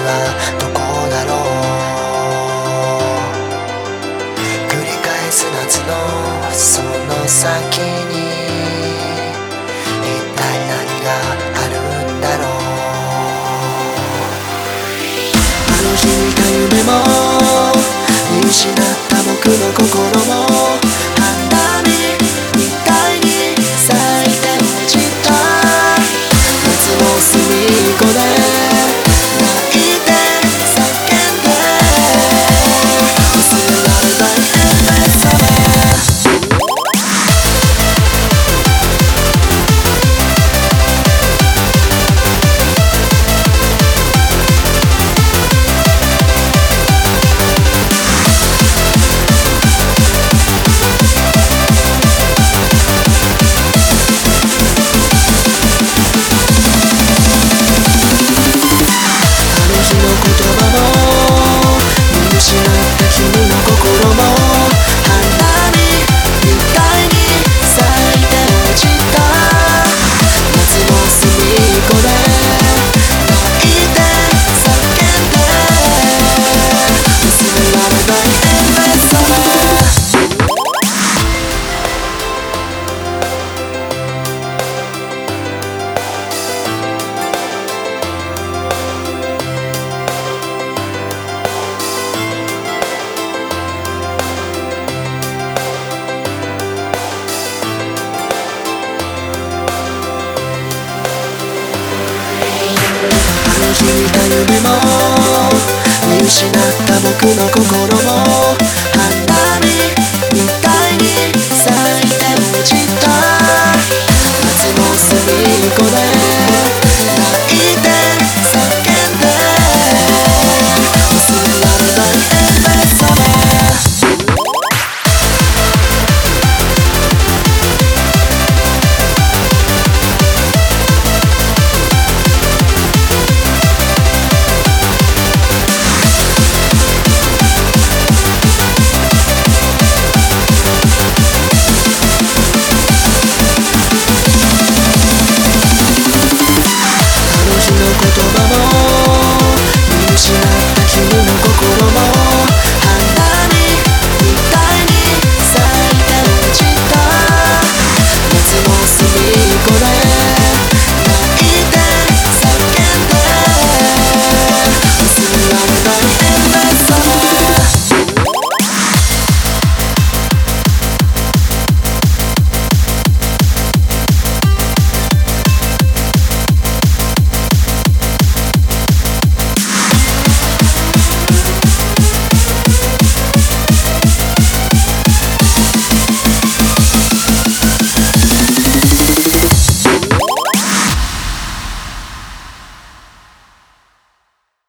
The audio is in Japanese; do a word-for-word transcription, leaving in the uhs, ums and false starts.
はどこだろう。繰り返す夏のその先に一体何があるんだろう。あの日見た夢も見失った僕の心も花火みたいに咲いて落ちた。夏の隅っこで泣いて叫んで忘れられないエンレスサマー。見た夢も見失った僕の心も